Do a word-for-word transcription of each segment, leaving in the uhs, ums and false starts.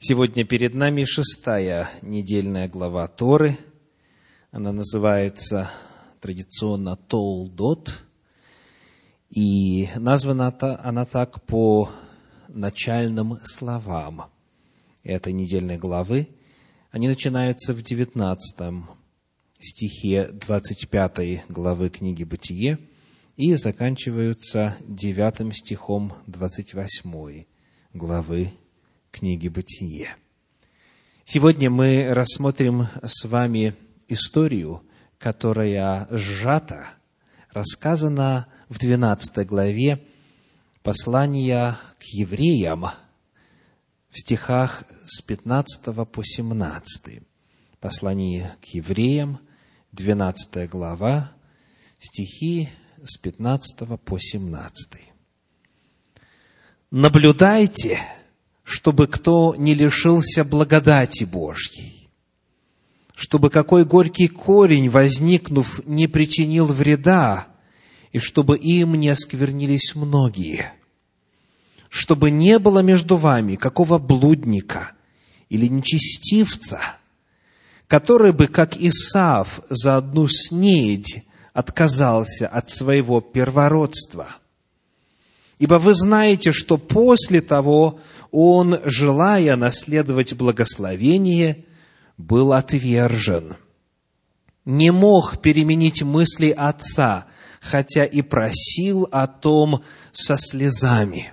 Сегодня перед нами шестая недельная глава Торы. Она называется традиционно Толдот. И названа она так по начальным словам этой недельной главы. Они начинаются в девятнадцатом стихе двадцать пятой главы книги «Бытие» и заканчиваются девятым стихом двадцать восьмой главы книги «Бытие». Сегодня мы рассмотрим с вами историю, которая сжата, рассказана в двенадцатой главе послания к евреям в стихах с пятнадцатого по семнадцатый. Послание к евреям, двенадцатая глава, стихи с пятнадцатого по семнадцатый. «Наблюдайте, чтобы кто не лишился благодати Божьей, чтобы какой горький корень, возникнув, не причинил вреда, и чтобы им не осквернились многие, чтобы не было между вами какого блудника или нечестивца, который бы, как Исав, за одну снедь отказался от своего первородства. Ибо вы знаете, что после того он, желая наследовать благословение, был отвержен. Не мог переменить мысли отца, хотя и просил о том со слезами».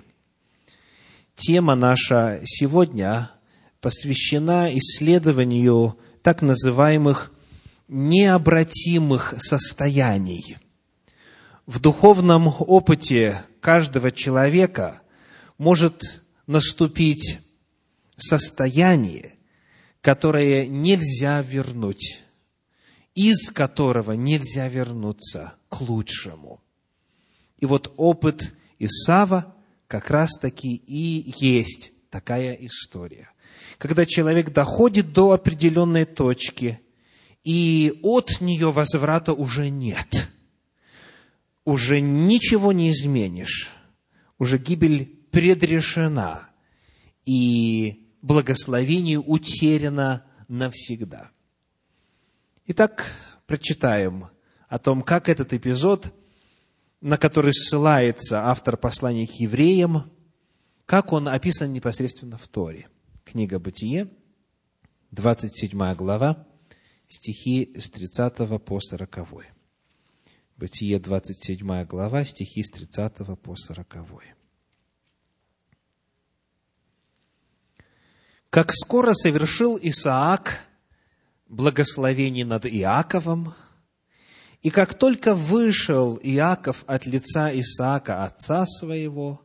Тема наша сегодня посвящена исследованию так называемых необратимых состояний. В духовном опыте каждого человека может наступить состояние, которое нельзя вернуть, из которого нельзя вернуться к лучшему. И вот опыт Исава как раз-таки и есть такая история. Когда человек доходит до определенной точки, и от нее возврата уже нет. Уже ничего не изменишь. Уже гибель предрешена, и благословение утеряно навсегда. Итак, прочитаем о том, как этот эпизод, на который ссылается автор послания к евреям, как он описан непосредственно в Торе. Книга «Бытие», двадцать седьмая глава, стихи с тридцатого по сороковой. Бытие, двадцать седьмая глава, стихи с тридцатого по сороковой. «Как скоро совершил Исаак благословение над Иаковом, и как только вышел Иаков от лица Исаака, отца своего,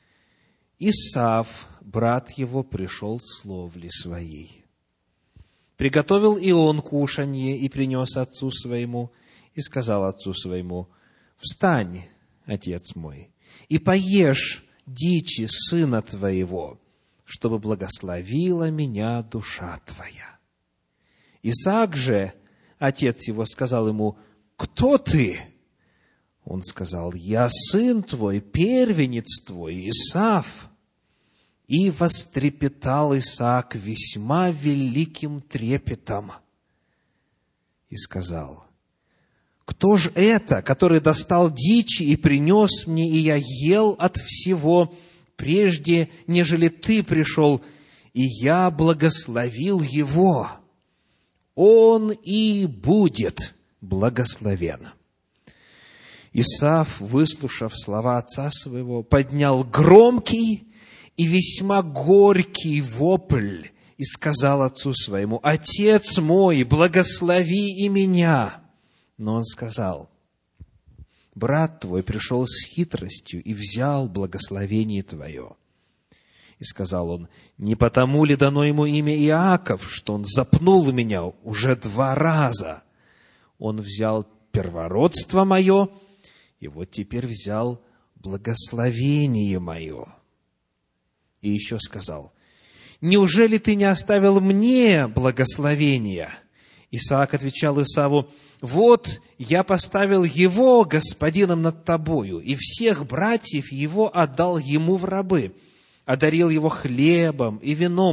Исав, брат его, пришел с ловли своей. Приготовил и он кушанье и принес отцу своему, и сказал отцу своему: встань, отец мой, и поешь дичи сына твоего, чтобы благословила меня душа твоя. Исаак же, отец его, сказал ему: кто ты? Он сказал: я сын твой, первенец твой, Исав. И вострепетал Исаак весьма великим трепетом и сказал: кто ж это, который достал дичи и принес мне, и я ел от всего, прежде, нежели ты пришел, и я благословил его? Он и будет благословен. Исав, выслушав слова отца своего, поднял громкий и весьма горький вопль и сказал отцу своему: отец мой, благослови и меня. Но он сказал: брат твой пришел с хитростью и взял благословение твое. И сказал он: не потому ли дано ему имя Иаков, что он запнул меня уже два раза? Он взял первородство мое, и вот теперь взял благословение мое. И еще сказал: неужели ты не оставил мне благословения? Исаак отвечал Исаву: вот я поставил его господином над тобою, и всех братьев его отдал ему в рабы, одарил его хлебом и вином,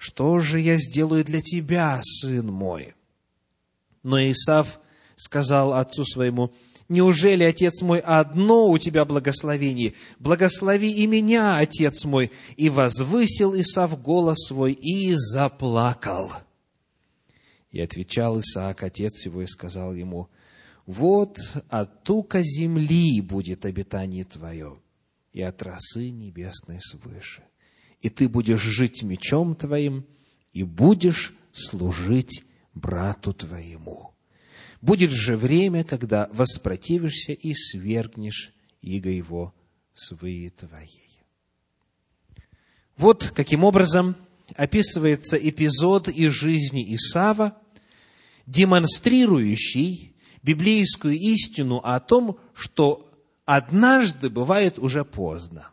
что же я сделаю для тебя, сын мой? Но Исав сказал отцу своему: неужели, отец мой, одно у тебя благословение? Благослови и меня, отец мой. И возвысил Исав голос свой и заплакал. И отвечал Исаак, отец его, и сказал ему: вот от тука земли будет обитание твое, и от росы небесной свыше. И ты будешь жить мечом твоим, и будешь служить брату твоему. Будет же время, когда воспротивишься и свергнешь иго его с выи твоей. Вот каким образом описывается эпизод из жизни Исава, демонстрирующий библейскую истину о том, что однажды бывает уже поздно,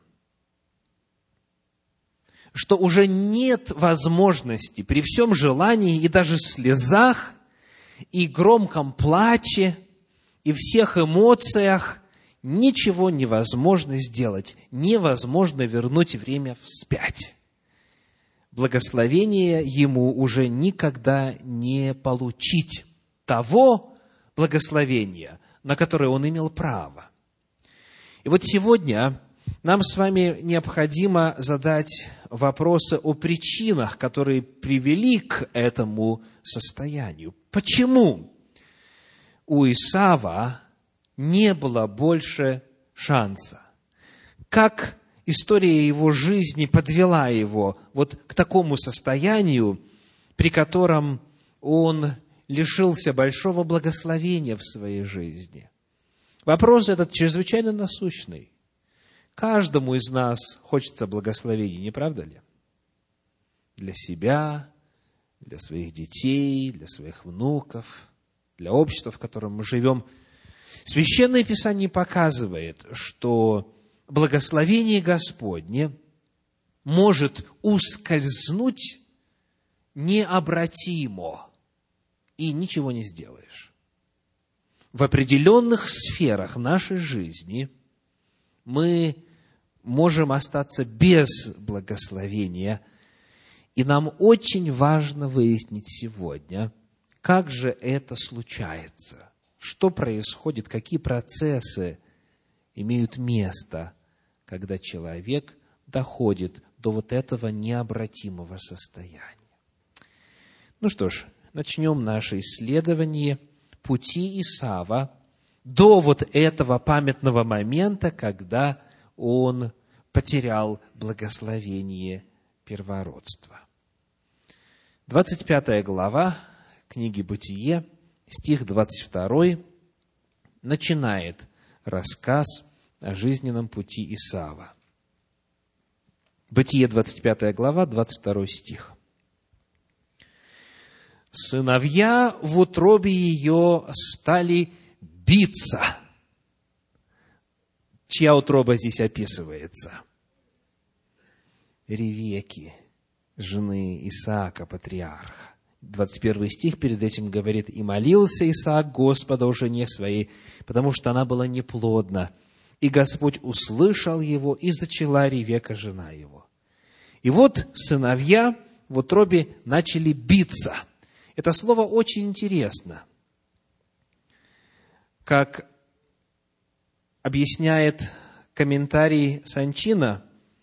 что уже нет возможности при всем желании и даже слезах, и громком плаче, и всех эмоциях ничего невозможно сделать, невозможно вернуть время вспять. Благословение ему уже никогда не получить того благословения, на которое он имел право. И вот сегодня нам с вами необходимо задать вопросы о причинах, которые привели к этому состоянию. Почему у Исава не было больше шанса? Как история его жизни подвела его вот к такому состоянию, при котором он лишился большого благословения в своей жизни? Вопрос этот чрезвычайно насущный. Каждому из нас хочется благословений, не правда ли? Для себя, для своих детей, для своих внуков, для общества, в котором мы живем. Священное Писание показывает, что благословение Господне может ускользнуть необратимо, и ничего не сделаешь. В определенных сферах нашей жизни мы можем остаться без благословения, и нам очень важно выяснить сегодня, как же это случается, что происходит, какие процессы имеют место, когда человек доходит до вот этого необратимого состояния. Ну что ж, начнем наше исследование пути Исава до вот этого памятного момента, когда он потерял благословение первородства. двадцать пятая глава книги «Бытие», стих двадцать второй, начинает рассказ о жизненном пути Исава. Бытие, двадцать пятая глава, двадцать второй стих. «Сыновья в утробе ее стали биться». Чья утроба здесь описывается? Ревекки, жены Исаака, патриарха. двадцать первый стих перед этим говорит: «И молился Исаак Господа о жене своей, потому что она была неплодна. И Господь услышал его, и зачала Ревекка, жена его». И вот сыновья в утробе начали биться. Это слово очень интересно. Как объясняет комментарий Санчина,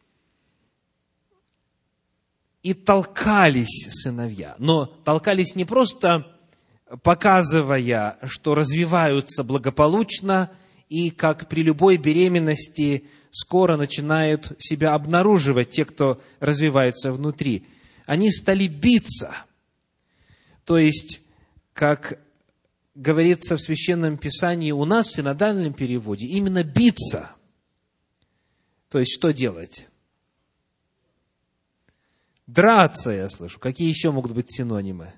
и толкались сыновья. Но толкались не просто показывая, что развиваются благополучно, и как при любой беременности скоро начинают себя обнаруживать те, кто развивается внутри. Они стали биться. То есть, как говорится в Священном Писании, у нас в синодальном переводе именно биться. То есть, что делать? Драться, я слышу. Какие еще могут быть синонимы?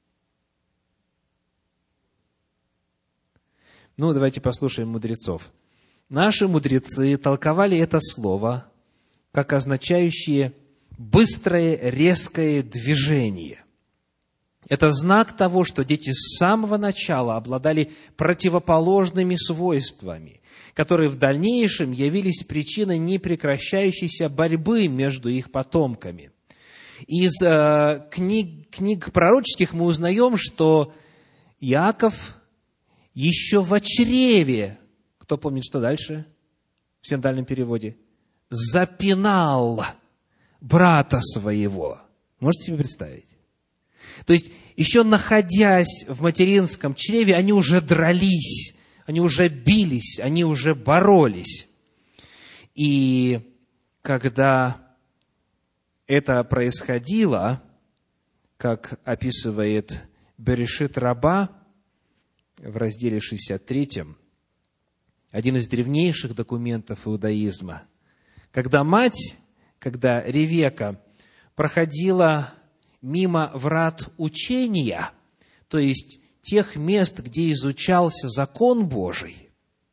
Ну, давайте послушаем мудрецов. Наши мудрецы толковали это слово как означающее быстрое, резкое движение. Это знак того, что дети с самого начала обладали противоположными свойствами, которые в дальнейшем явились причиной непрекращающейся борьбы между их потомками. Из э, книг, книг пророческих мы узнаем, что Иаков еще в чреве, кто помнит, что дальше в синодальном переводе, запинал брата своего. Можете себе представить? То есть, еще находясь в материнском чреве, они уже дрались, они уже бились, они уже боролись. И когда это происходило, как описывает Берешит Раба в разделе шестьдесят третьем, один из древнейших документов иудаизма, когда мать, когда Ревека проходила мимо врат учения, то есть тех мест, где изучался закон Божий,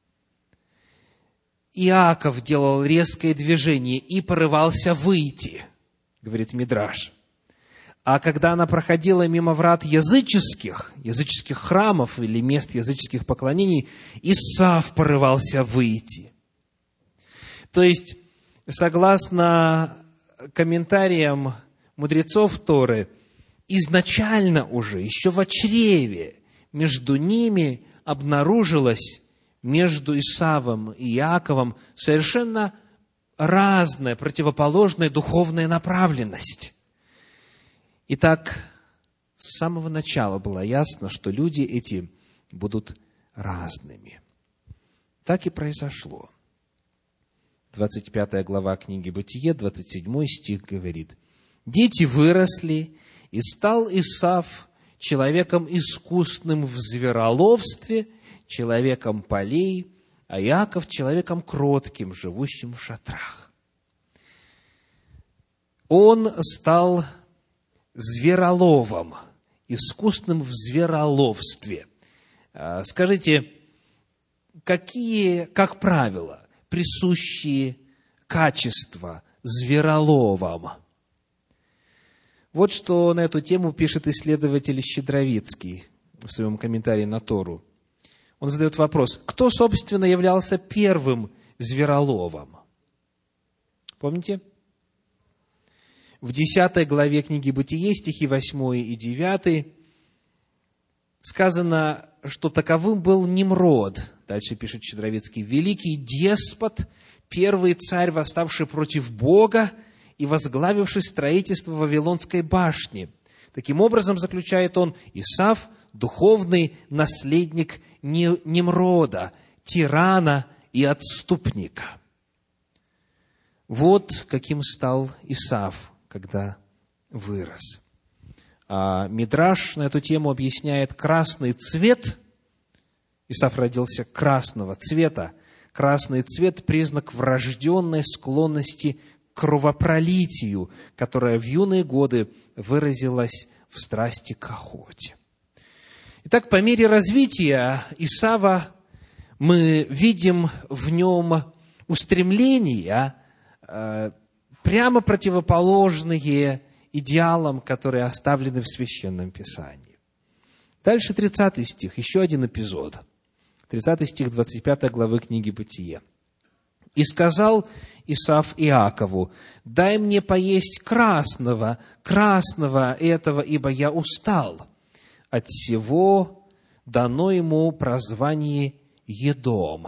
Иаков делал резкое движение и порывался выйти, говорит Мидраш. А когда она проходила мимо врат языческих, языческих храмов или мест языческих поклонений, Исав порывался выйти. То есть, согласно комментариям мудрецов Торы, изначально уже, еще в чреве, между ними обнаружилась между Исавом и Иаковом совершенно разная, противоположная духовная направленность. Итак, с самого начала было ясно, что люди эти будут разными. Так и произошло. двадцать пятая глава книги Бытие, двадцать седьмой стих говорит: «Дети выросли, и стал Исав человеком искусным в звероловстве, человеком полей, а Иаков человеком кротким, живущим в шатрах». Он стал звероловом, искусным в звероловстве. Скажите, какие, как правило, присущие качества звероловам? Вот что на эту тему пишет исследователь Щедровицкий в своем комментарии на Тору. Он задает вопрос: кто, собственно, являлся первым звероловом? Помните? В десятой главе книги Бытие, стихи восьмой и девятый, сказано, что таковым был Nimrod. Дальше пишет Щедровицкий: великий деспот, первый царь, восставший против Бога и возглавивший строительство Вавилонской башни. Таким образом, заключает он, Исав – духовный наследник Нимрода, тирана и отступника. Вот каким стал Исав, когда вырос. А Мидраш на эту тему объясняет: красный цвет, Исав родился красного цвета, красный цвет – признак врожденной склонности к кровопролитию, которая в юные годы выразилась в страсти к охоте. Итак, по мере развития Исава мы видим в нем устремления, прямо противоположные идеалам, которые оставлены в Священном Писании. Дальше тридцатый стих, еще один эпизод. тридцатый стих двадцать пятой главы книги Бытие. «И сказал Исав Иакову: дай мне поесть красного, красного этого, ибо я устал. От всего дано ему прозвание Едом».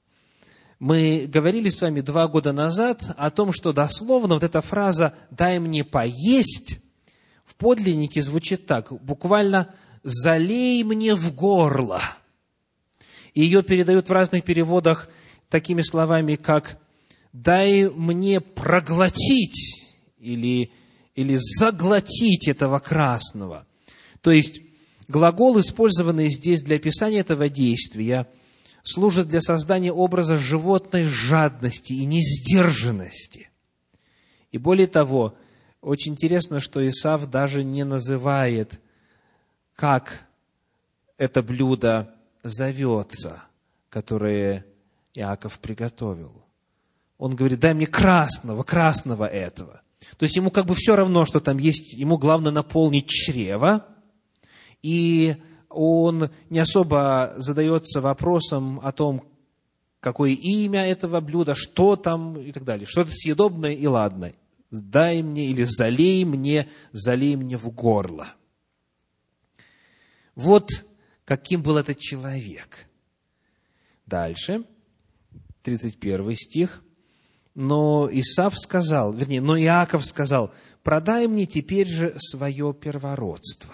Мы говорили с вами два года назад о том, что дословно вот эта фраза «дай мне поесть» в подлиннике звучит так, буквально «залей мне в горло». Ее передают в разных переводах такими словами, как «дай мне проглотить» или, или «заглотить этого красного». То есть, глагол, использованный здесь для описания этого действия, служит для создания образа животной жадности и несдержанности. И более того, очень интересно, что Исав даже не называет, как это блюдо зовется, которое Иаков приготовил. Он говорит: дай мне красного, красного этого. То есть ему как бы все равно, что там есть, ему главное наполнить чрево, и он не особо задается вопросом о том, какое имя этого блюда, что там и так далее. Что-то съедобное и ладное. дай мне или залей мне, залей мне в горло. Вот каким был этот человек. Дальше, тридцать первый стих. Но Исав сказал, вернее, но Иаков сказал: продай мне теперь же свое первородство.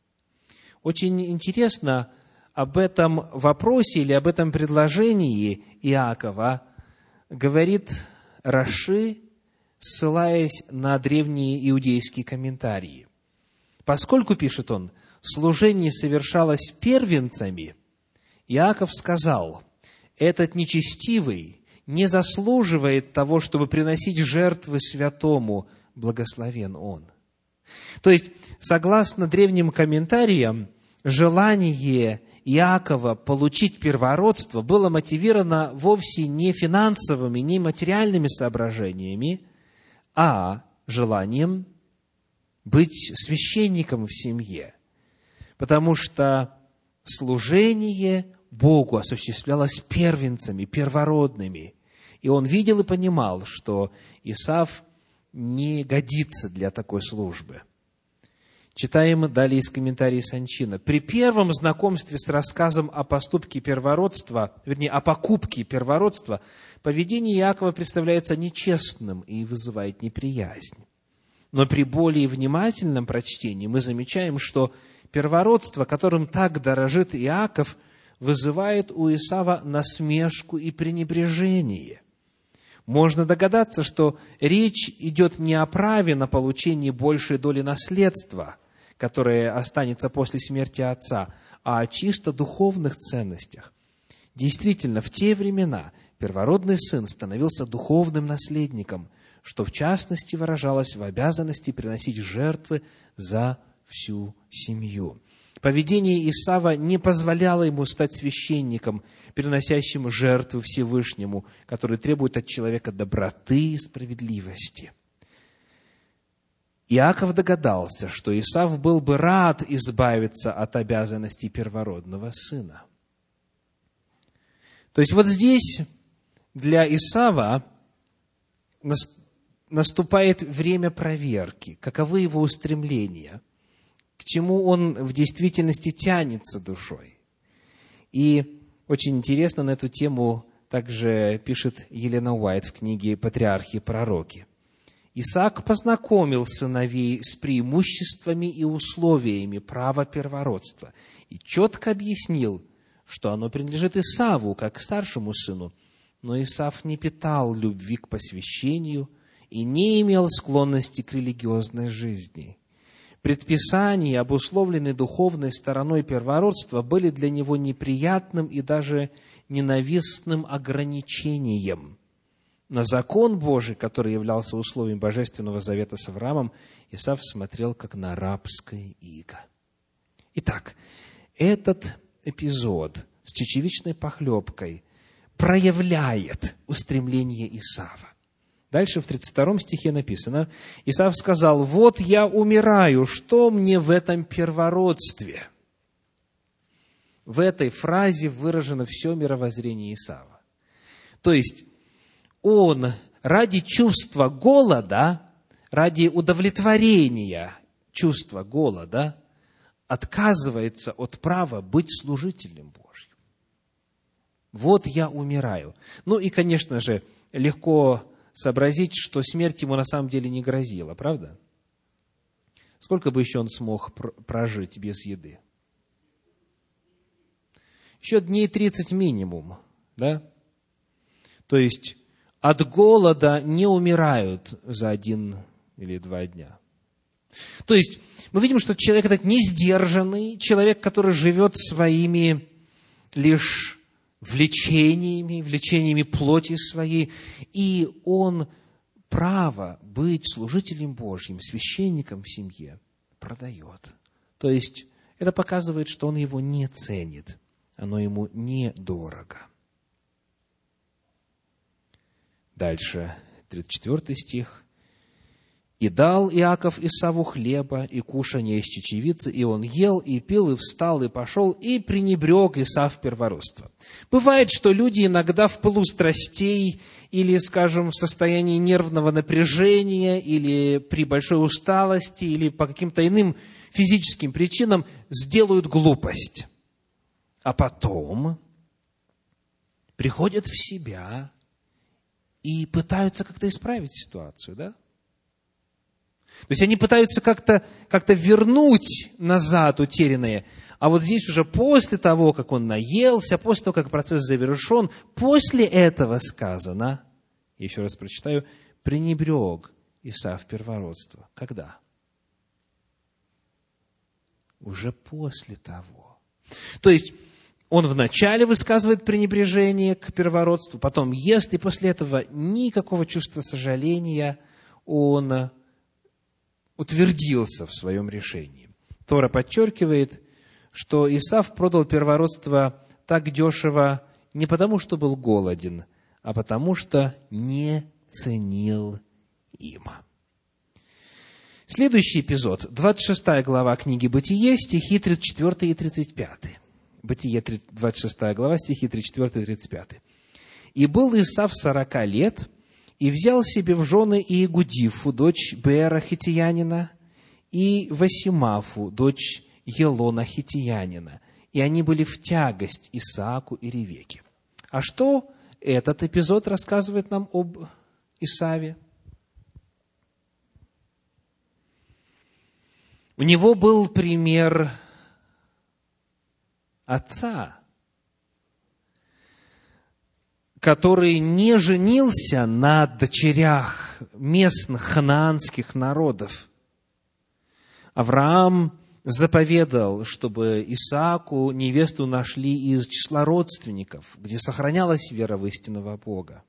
Очень интересно об этом вопросе или об этом предложении Иакова говорит Раши, ссылаясь на древние иудейские комментарии. Поскольку, пишет он, служение совершалось первенцами, Иаков сказал: этот нечестивый не заслуживает того, чтобы приносить жертвы святому, благословен он. То есть, согласно древним комментариям, желание Иакова получить первородство было мотивировано вовсе не финансовыми, не материальными соображениями, а желанием быть священником в семье. Потому что служение Богу осуществлялось первенцами, первородными. И он видел и понимал, что Исав не годится для такой службы. Читаем далее из комментариев Санчина. При первом знакомстве с рассказом о поступке первородства, вернее, о покупке первородства, поведение Иакова представляется нечестным и вызывает неприязнь. Но при более внимательном прочтении мы замечаем, что первородство, которым так дорожит Иаков, вызывает у Исава насмешку и пренебрежение. Можно догадаться, что речь идет не о праве на получение большей доли наследства, которое останется после смерти отца, а о чисто духовных ценностях. Действительно, в те времена первородный сын становился духовным наследником, что в частности выражалось в обязанности приносить жертвы за всю семью. Поведение Исава не позволяло ему стать священником, приносящим жертвы Всевышнему, который требует от человека доброты и справедливости. Иаков догадался, что Исав был бы рад избавиться от обязанностей первородного сына. То есть вот здесь для Исава наступает время проверки, каковы его устремления, к чему он в действительности тянется душой. И очень интересно на эту тему также пишет Елена Уайт в книге «Патриархи и пророки». Исаак познакомил сыновей с преимуществами и условиями права первородства и четко объяснил, что оно принадлежит Исаву, как старшему сыну, но Исав не питал любви к посвящению и не имел склонности к религиозной жизни. Предписания, обусловленные духовной стороной первородства, были для него неприятным и даже ненавистным ограничением. На закон Божий, который являлся условием Божественного завета с Авраамом, Исав смотрел как на рабское иго. Итак, этот эпизод с чечевичной похлебкой проявляет устремление Исава. Дальше в тридцать втором стихе написано: Исав сказал: «Вот я умираю, что мне в этом первородстве?» В этой фразе выражено все мировоззрение Исава. То есть, он ради чувства голода, ради удовлетворения чувства голода отказывается от права быть служителем Божьим. Вот я умираю. Ну и, конечно же, легко сообразить, что смерть ему на самом деле не грозила, правда? Сколько бы еще он смог прожить без еды? Еще дней тридцать минимум, да? То есть, от голода не умирают за один или два дня. То есть, мы видим, что человек этот не сдержанный, человек, который живет своими лишь влечениями, влечениями плоти своей, и он право быть служителем Божьим, священником в семье продает. То есть, это показывает, что он его не ценит, оно ему недорого. Дальше, тридцать четвёртый стих. И дал Иаков Исаву хлеба и кушанье из чечевицы, и он ел, и пил, и встал, и пошел, и пренебрег Исав первородство. Бывает, что люди иногда в пылу страстей, или, скажем, в состоянии нервного напряжения, или при большой усталости, или по каким-то иным физическим причинам сделают глупость. А потом приходят в себя и пытаются как-то исправить ситуацию, да? То есть они пытаются как-то, как-то вернуть назад утерянное. А вот здесь уже после того, как он наелся, после того, как процесс завершен, после этого сказано, еще раз прочитаю, пренебрег Исав первородство. Когда? Уже после того. То есть он вначале высказывает пренебрежение к первородству, потом ест, и после этого никакого чувства сожаления он утвердился в своем решении. Тора подчеркивает, что Исав продал первородство так дешево не потому, что был голоден, а потому, что не ценил им. Следующий эпизод, двадцать шестая глава книги «Бытие», стихи тридцать четыре и тридцать пять. Бытие, двадцать шестая глава, стихи тридцать четыре и тридцать пять. «И был Исав сорока лет, и взял себе в жены Иегудифу, дочь Беера хитиянина, и Васимафу, дочь Елона хитиянина. И они были в тягость Исааку и Ревеке». А что этот эпизод рассказывает нам об Исаве? У него был пример отца, который не женился на дочерях местных ханаанских народов. Авраам заповедал, чтобы Исааку невесту нашли из числа родственников, где сохранялась вера в истинного Бога.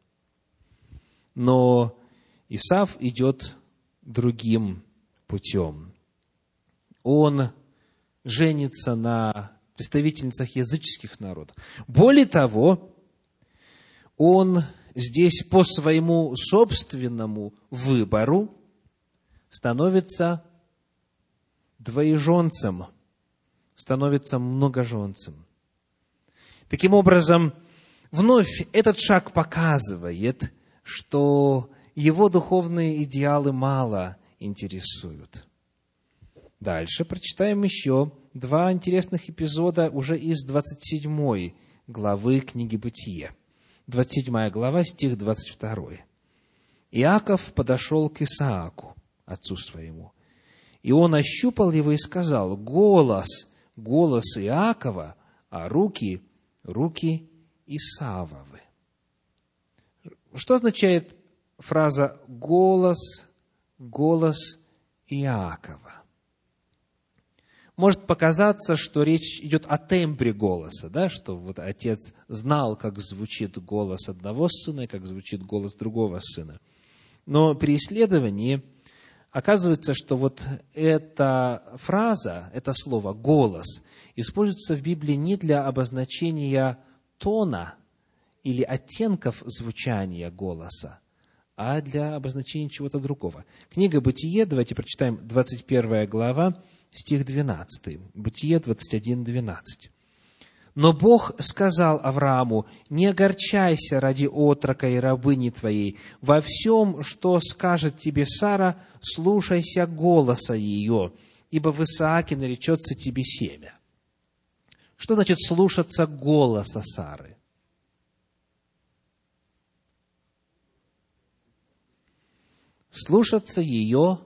Но Исав идет другим путем. Он женится на представительницах языческих народов. Более того, он здесь по своему собственному выбору становится двоеженцем, становится многоженцем. Таким образом, вновь этот шаг показывает, что его духовные идеалы мало интересуют. Дальше прочитаем еще два интересных эпизода уже из двадцать седьмой главы книги «Бытие». двадцать седьмая глава, стих двадцать два. «Иаков подошел к Исааку, отцу своему, и он ощупал его и сказал: голос, голос Иакова, а руки, руки Исавовы». Что означает фраза «голос, голос Иакова»? Может показаться, что речь идет о тембре голоса, да, что вот отец знал, как звучит голос одного сына и как звучит голос другого сына. Но при исследовании оказывается, что вот эта фраза, это слово «голос» используется в Библии не для обозначения тона или оттенков звучания голоса, а для обозначения чего-то другого. Книга «Бытие», давайте прочитаем двадцать первая глава, стих двенадцатый. Бытие двадцать один, двенадцать. «Но Бог сказал Аврааму: не огорчайся ради отрока и рабыни твоей. Во всем, что скажет тебе Сара, слушайся голоса ее, ибо в Исааке наречется тебе семя». Что значит слушаться голоса Сары? Слушаться ее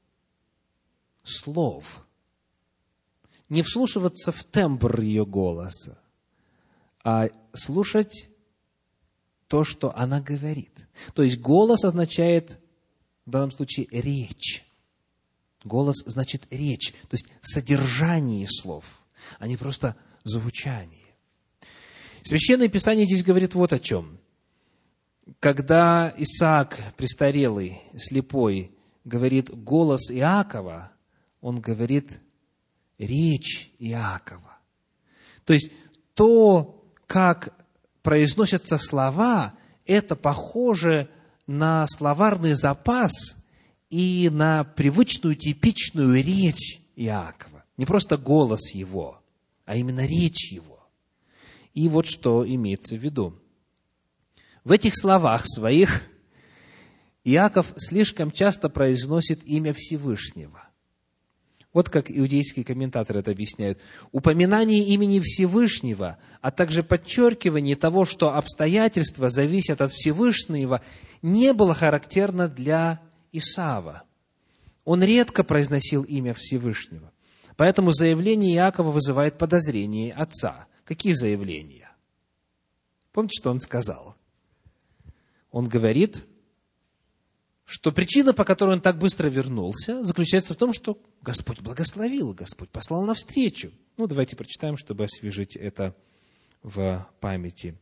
слов. Не вслушиваться в тембр ее голоса, а слушать то, что она говорит. То есть голос означает в данном случае речь. Голос значит речь, то есть содержание слов, а не просто звучание. Священное Писание здесь говорит вот о чем. Когда Исаак, престарелый, слепой, говорит голос Иакова, он говорит речь Иакова. То есть то, как произносятся слова, это похоже на словарный запас и на привычную, типичную речь Иакова. Не просто голос его, а именно речь его. И вот что имеется в виду. В этих словах своих Иаков слишком часто произносит имя Всевышнего. Вот как иудейские комментаторы это объясняют. Упоминание имени Всевышнего, а также подчеркивание того, что обстоятельства зависят от Всевышнего, не было характерно для Исава. Он редко произносил имя Всевышнего. Поэтому заявление Иакова вызывает подозрение отца. Какие заявления? Помните, что он сказал? Он говорит, что причина, по которой он так быстро вернулся, заключается в том, что Господь благословил, Господь послал навстречу. Ну, давайте прочитаем, чтобы освежить это в памяти.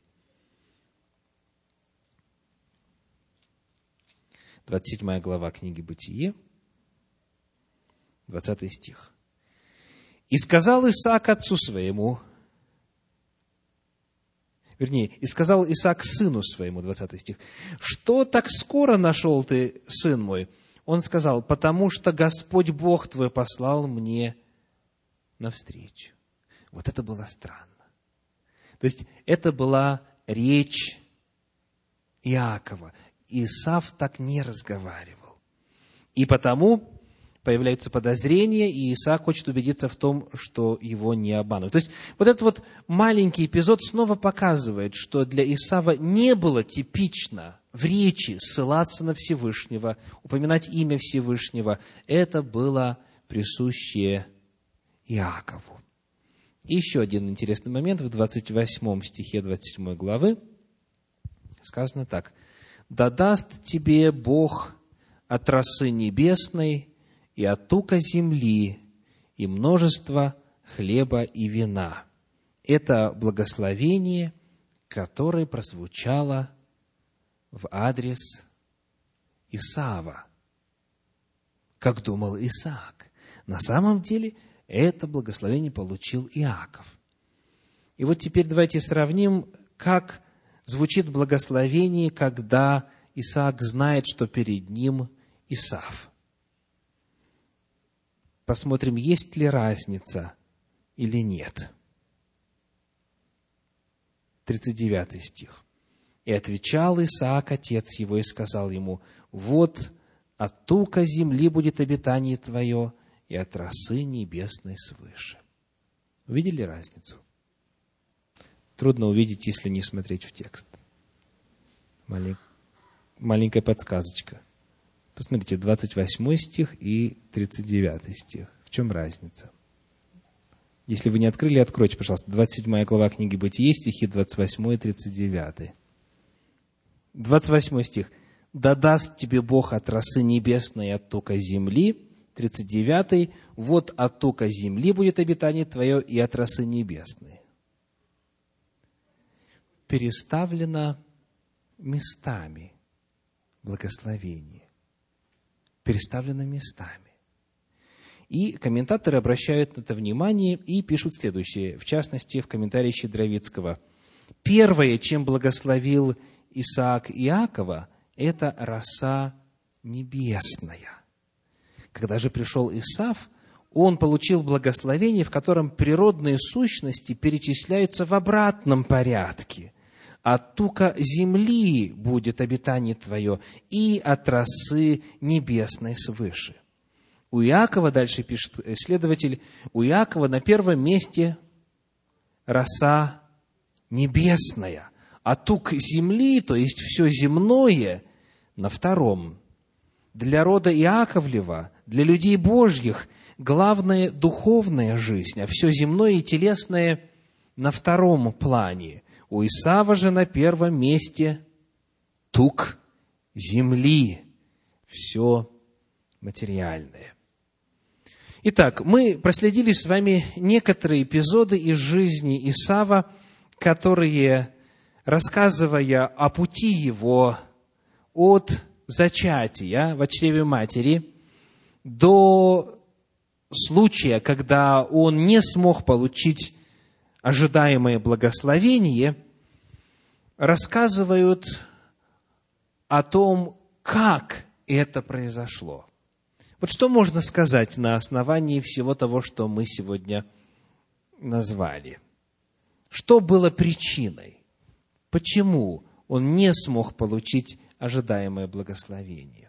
двадцать седьмая глава книги «Бытие», двадцатый стих. «И сказал Исаак отцу своему», вернее, «и сказал Исаак сыну своему», двадцатый стих, «что так скоро нашел ты, сын мой?» Он сказал, «потому что Господь Бог твой послал мне навстречу». Вот это было странно. То есть, это была речь Иакова. Исав так не разговаривал. И потому появляются подозрения, и Исаак хочет убедиться в том, что его не обманывают. То есть, вот этот вот маленький эпизод снова показывает, что для Исава не было типично в речи ссылаться на Всевышнего, упоминать имя Всевышнего. Это было присуще Иакову. И еще один интересный момент в двадцать восьмом стихе двадцать седьмой главы. Сказано так. «Да даст тебе Бог от росы небесной и от тука земли, и множество хлеба и вина». Это благословение, которое прозвучало в адрес Исава, как думал Исаак. На самом деле, это благословение получил Иаков. И вот теперь давайте сравним, как звучит благословение, когда Исаак знает, что перед ним Исав. Посмотрим, есть ли разница или нет. тридцать девятый стих. «И отвечал Исаак, отец его, и сказал ему, вот от тука земли будет обитание твое, и от росы небесной свыше». Увидели разницу? Трудно увидеть, если не смотреть в текст. Малень... Маленькая подсказочка. Посмотрите, двадцать восьмой стих и тридцать девятый стих. В чем разница? Если вы не открыли, откройте, пожалуйста. двадцать седьмая глава книги «Бытие», стихи двадцать восьмой и тридцать девятый. двадцать восьмой стих. «Да даст тебе Бог от росы небесной и от тука земли». тридцать девятый. «Вот от тука земли будет обитание твое и от росы небесной». Переставлено местами благословение. Переставлено местами. И комментаторы обращают на это внимание и пишут следующее, в частности, в комментарии Щедровицкого. Первое, чем благословил Исаак Иакова, это роса небесная. Когда же пришел Исав, он получил благословение, в котором природные сущности перечисляются в обратном порядке. От тука земли будет обитание твое, и от росы небесной свыше. У Иакова, дальше пишет исследователь, у Иакова на первом месте роса небесная, а тук земли, то есть все земное, на втором. Для рода Иаковлева, для людей Божьих, главная духовная жизнь, а все земное и телесное на втором плане. У Исава же на первом месте тук земли, все материальное. Итак, мы проследили с вами некоторые эпизоды из жизни Исава, которые, рассказывая о пути его от зачатия в чреве матери до случая, когда он не смог получить ожидаемое благословение, рассказывают о том, как это произошло. Вот что можно сказать на основании всего того, что мы сегодня назвали? Что было причиной? Почему он не смог получить ожидаемое благословение?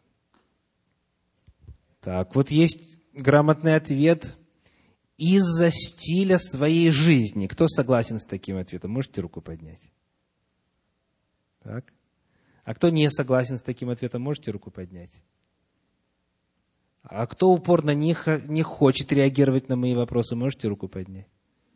Так, вот есть грамотный ответ: из-за стиля своей жизни. Кто согласен с таким ответом? Можете руку поднять? Так. А кто не согласен с таким ответом? Можете руку поднять? А кто упорно не, не хочет реагировать на мои вопросы? Можете руку поднять?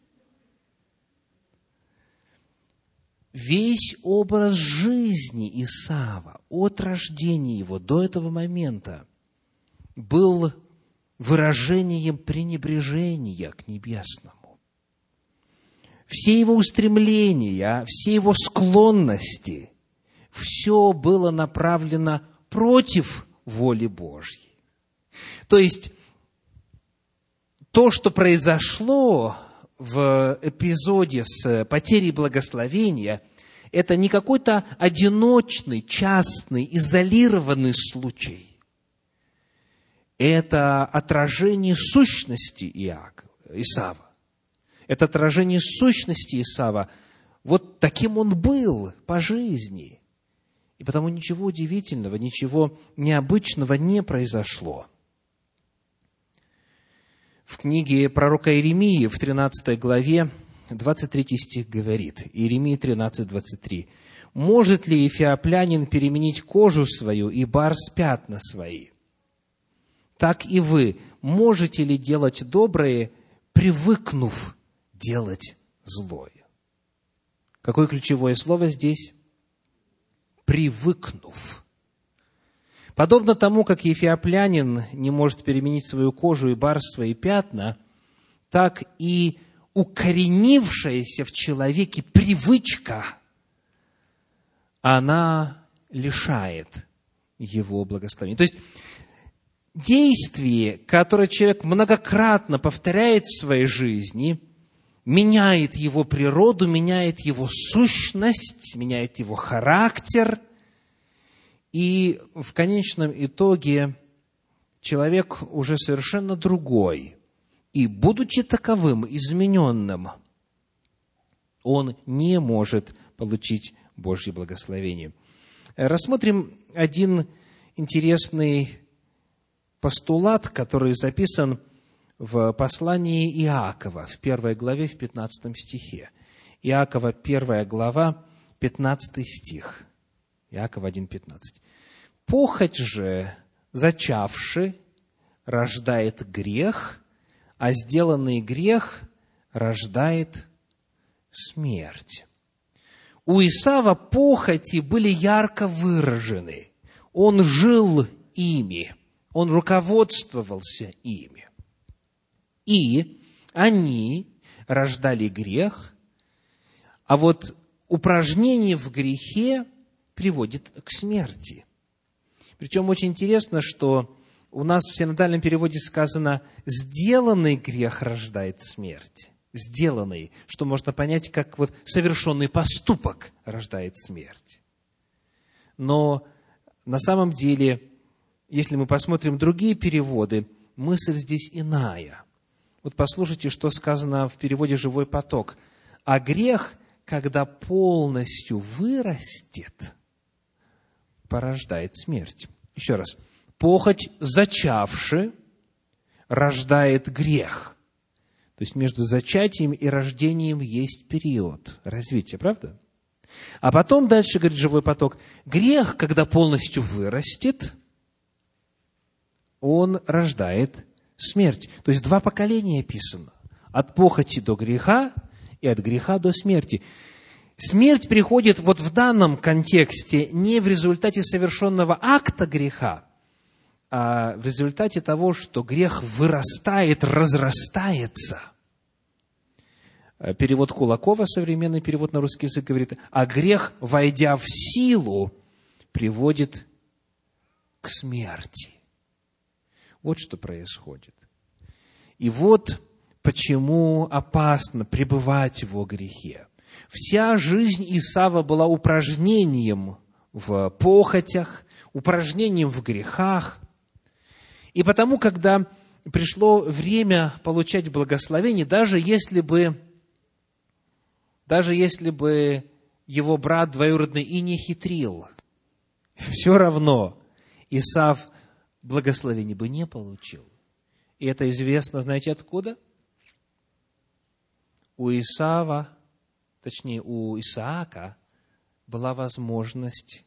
Весь образ жизни Исава от рождения его до этого момента был выражением пренебрежения к небесному. Все его устремления, все его склонности, все было направлено против воли Божьей. То есть, то, что произошло в эпизоде с потерей благословения, это не какой-то одиночный, частный, изолированный случай. Это отражение сущности Иакова, Исава. Это отражение сущности Исава. Вот таким он был по жизни. И потому ничего удивительного, ничего необычного не произошло. В книге пророка Иеремии в тринадцатой главе двадцать третий стих говорит, Иеремия тринадцать, двадцать три. «Может ли эфиоплянин переменить кожу свою и барс пятна свои? Так и вы можете ли делать доброе, привыкнув делать злое?» Какое ключевое слово здесь? Привыкнув. Подобно тому, как эфиоплянин не может переменить свою кожу и барс свои пятна, так и укоренившаяся в человеке привычка, она лишает его благословения. То есть, действие, которое человек многократно повторяет в своей жизни, меняет его природу, меняет его сущность, меняет его характер. И в конечном итоге человек уже совершенно другой. И, будучи таковым, измененным, он не может получить Божье благословение. Рассмотрим один интересный постулат, который записан в послании Иакова, в первой главе, в пятнадцатом стихе. Иакова, первая глава, пятнадцатый стих. Иаков один, пятнадцать. «Похоть же, зачавши, рождает грех, а сделанный грех рождает смерть». У Исава похоти были ярко выражены. Он жил ими, он руководствовался ими. И они рождали грех, а вот упражнение в грехе приводит к смерти. Причем очень интересно, что у нас в синодальном переводе сказано «сделанный грех рождает смерть». Сделанный, что можно понять, как вот совершенный поступок рождает смерть. Но на самом деле, если мы посмотрим другие переводы, мысль здесь иная. Вот послушайте, что сказано в переводе «Живой поток». «А грех, когда полностью вырастет, порождает смерть». Еще раз. «Похоть, зачавши, рождает грех». То есть между зачатием и рождением есть период развития, правда? А потом дальше, говорит Живой поток, грех, когда полностью вырастет, он рождает смерть. То есть два поколения описано. От похоти до греха и от греха до смерти. Смерть приходит вот в данном контексте не в результате совершенного акта греха, а в результате того, что грех вырастает, разрастается. Перевод Кулакова, современный перевод на русский язык, говорит, а грех, войдя в силу, приводит к смерти. Вот что происходит. И вот почему опасно пребывать во грехе. Вся жизнь Исава была упражнением в похотях, упражнением в грехах. И потому, когда пришло время получать благословение, даже если бы, даже если бы его брат двоюродный и не хитрил, все равно Исав благословение бы не получил. И это известно, знаете, откуда? У Исава, точнее, у Исаака была возможность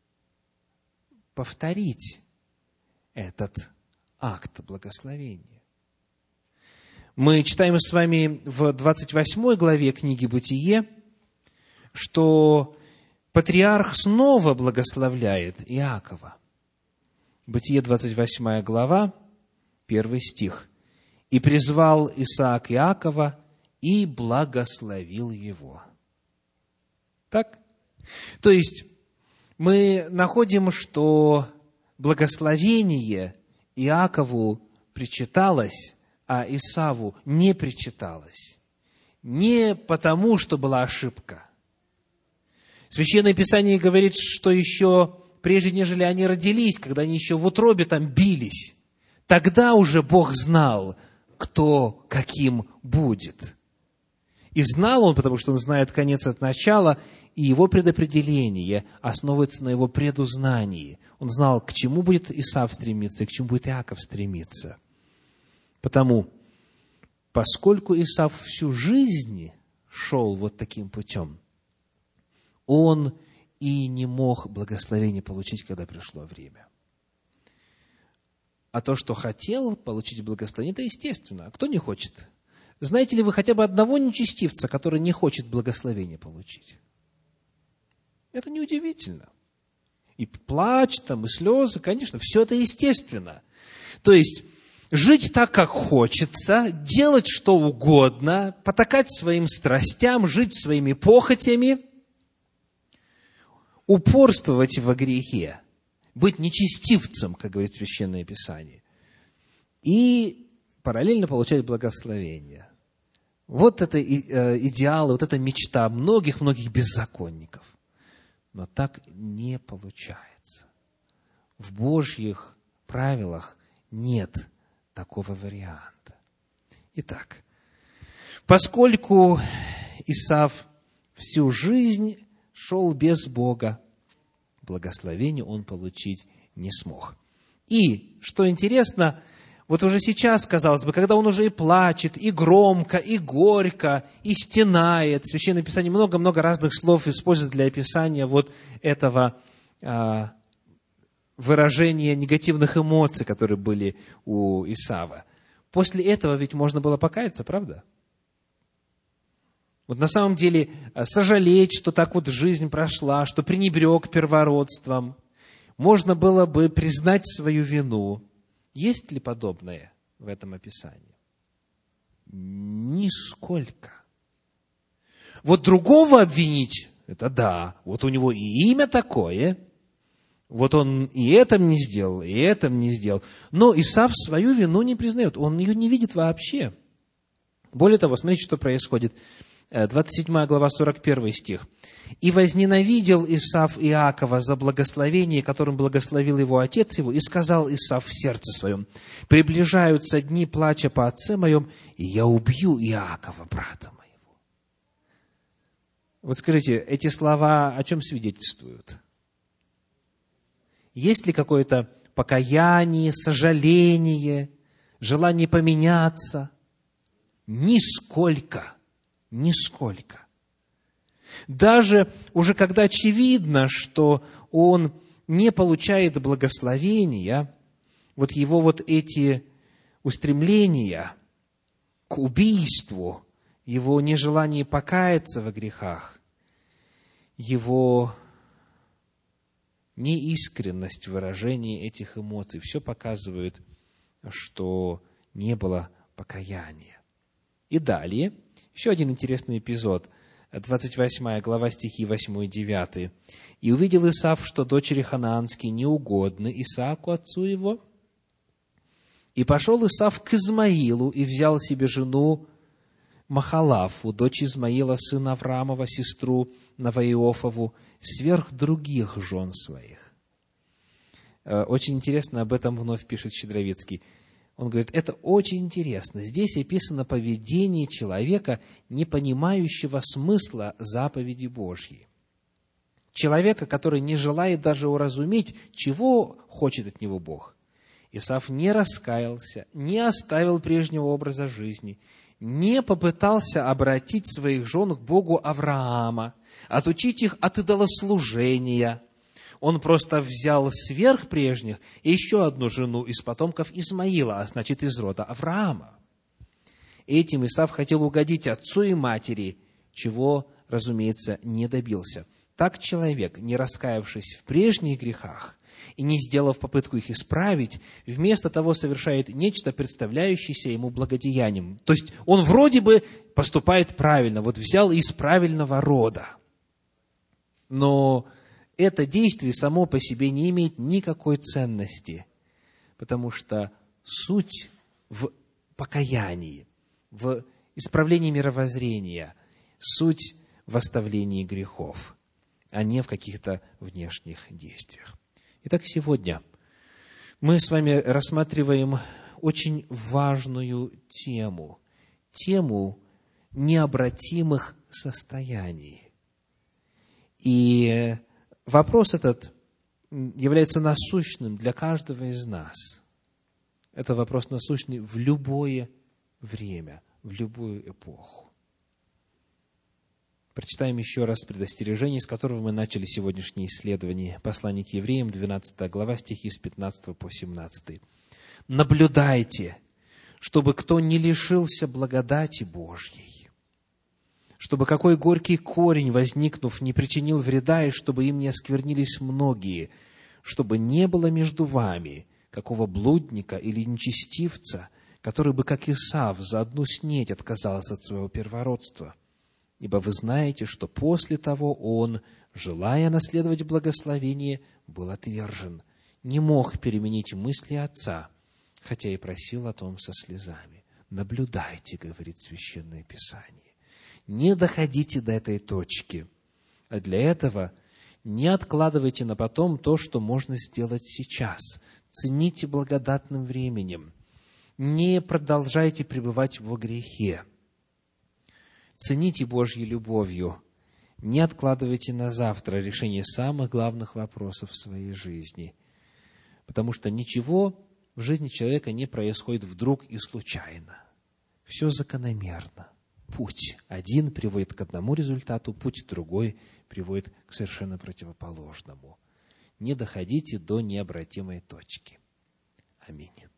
повторить этот акт благословения. Мы читаем с вами в двадцать восьмой главе книги «Бытие», что патриарх снова благословляет Иакова. Бытие, двадцать восьмая глава, первый стих. «И призвал Исаак Иакова, и благословил его». Так? То есть, мы находим, что благословение Иакову причиталось, а Исаву не причиталось. Не потому, что была ошибка. Священное Писание говорит, что еще прежде, нежели они родились, когда они еще в утробе там бились, тогда уже Бог знал, кто каким будет. И знал он, потому что он знает конец от начала, и его предопределение основывается на его предузнании. Он знал, к чему будет Исав стремиться, и к чему будет Иаков стремиться. Потому, поскольку Исав всю жизнь шел вот таким путем, он и не мог благословения получить, когда пришло время. А то, что хотел получить благословение, это естественно. А кто не хочет? Знаете ли вы хотя бы одного нечестивца, который не хочет благословения получить? Это неудивительно. И плач, там, и слезы, конечно, все это естественно. То есть, жить так, как хочется, делать что угодно, потакать своим страстям, жить своими похотями, упорствовать во грехе, быть нечестивцем, как говорит Священное Писание, и параллельно получать благословение. Вот это идеал, вот эта мечта многих-многих беззаконников. Но так не получается. В Божьих правилах нет такого варианта. Итак, поскольку Исав всю жизнь шел без Бога, благословение он получить не смог. И, что интересно, вот уже сейчас, казалось бы, когда он уже и плачет, и громко, и горько, и стенает, Священное Писание много-много разных слов использует для описания вот этого а, выражения негативных эмоций, которые были у Исава. После этого ведь можно было покаяться, правда? Вот на самом деле сожалеть, что так вот жизнь прошла, что пренебрег первородством. Можно было бы признать свою вину. Есть ли подобное в этом описании? Нисколько. Вот другого обвинить, это да, вот у него и имя такое, вот он и это не сделал, и это не сделал. Но Исав свою вину не признает, он ее не видит вообще. Более того, смотрите, что происходит. двадцать седьмая глава, сорок первый стих. «И возненавидел Исав Иакова за благословение, которым благословил его отец его, и сказал Исав в сердце своем: приближаются дни плача по отце моем, и я убью Иакова, брата моего». Вот скажите, эти слова о чем свидетельствуют? Есть ли какое-то покаяние, сожаление, желание поменяться? Нисколько. Нисколько. Даже уже когда очевидно, что он не получает благословения, вот его вот эти устремления к убийству, его нежелание покаяться во грехах, его неискренность в выражении этих эмоций, все показывает, что не было покаяния. И далее, еще один интересный эпизод, двадцать восьмая глава, стихи восемь и девять. «И увидел Исав, что дочери ханаанские неугодны Исааку, отцу его. И пошел Исав к Измаилу, и взял себе жену Махалафу, дочь Измаила, сына Авраамова, сестру Наваиофову, сверх других жен своих». Очень интересно, об этом вновь пишет Щедровицкий. Он говорит, это очень интересно. Здесь описано поведение человека, не понимающего смысла заповеди Божьей. Человека, который не желает даже уразуметь, чего хочет от него Бог. Исав не раскаялся, не оставил прежнего образа жизни, не попытался обратить своих жен к Богу Авраама, отучить их от идолослужения. Он просто взял сверх прежних еще одну жену из потомков Измаила, а значит, из рода Авраама. Этим Исав хотел угодить отцу и матери, чего, разумеется, не добился. Так человек, не раскаявшись в прежних грехах и не сделав попытку их исправить, вместо того совершает нечто, представляющееся ему благодеянием. То есть он вроде бы поступает правильно, вот взял из правильного рода. Но это действие само по себе не имеет никакой ценности, потому что суть в покаянии, в исправлении мировоззрения, суть в оставлении грехов, а не в каких-то внешних действиях. Итак, сегодня мы с вами рассматриваем очень важную тему, тему необратимых состояний. И вопрос этот является насущным для каждого из нас. Это вопрос насущный в любое время, в любую эпоху. Прочитаем еще раз предостережение, с которого мы начали сегодняшнее исследование. Послание к евреям, двенадцатая глава, стихи с пятнадцатого по семнадцатый. «Наблюдайте, чтобы кто не лишился благодати Божьей, чтобы какой горький корень, возникнув, не причинил вреда, и чтобы им не осквернились многие, чтобы не было между вами какого блудника или нечестивца, который бы, как Исав, за одну снеть отказался от своего первородства. Ибо вы знаете, что после того он, желая наследовать благословение, был отвержен, не мог переменить мысли отца, хотя и просил о том со слезами. Наблюдайте, говорит Священное Писание. Не доходите до этой точки, а для этого не откладывайте на потом то, что можно сделать сейчас. Цените благодатным временем. Не продолжайте пребывать во грехе. Цените Божьей любовью. Не откладывайте на завтра решение самых главных вопросов в своей жизни. Потому что ничего в жизни человека не происходит вдруг и случайно. Все закономерно. Путь один приводит к одному результату, путь другой приводит к совершенно противоположному. Не доходите до необратимой точки. Аминь.